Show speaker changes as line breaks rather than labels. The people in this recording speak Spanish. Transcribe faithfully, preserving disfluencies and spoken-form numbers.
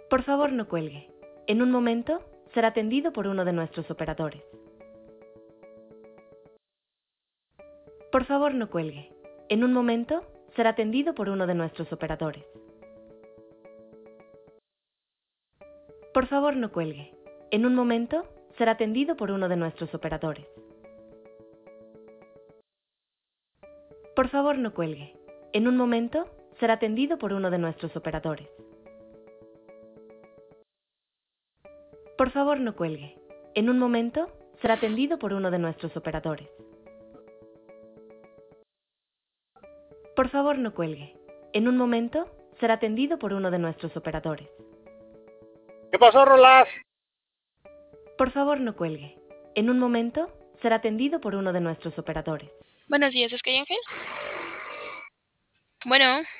Por favor, no cuelgue. En un momento será atendido por uno de nuestros operadores. Por favor, no cuelgue. En un momento será atendido por uno de nuestros operadores. Por favor, no cuelgue. En un momento será atendido por uno de nuestros operadores. Por favor, no cuelgue. En un momento será atendido por uno de nuestros operadores. Por favor, no cuelgue. En un momento será atendido por uno de nuestros operadores. Por favor, no cuelgue. En un momento será atendido por uno de nuestros operadores.
¿Qué pasó, Rolas?
Por favor, no cuelgue. En un momento será atendido por uno de nuestros operadores.
Buenos días, ¿es que hay Ángel? Bueno.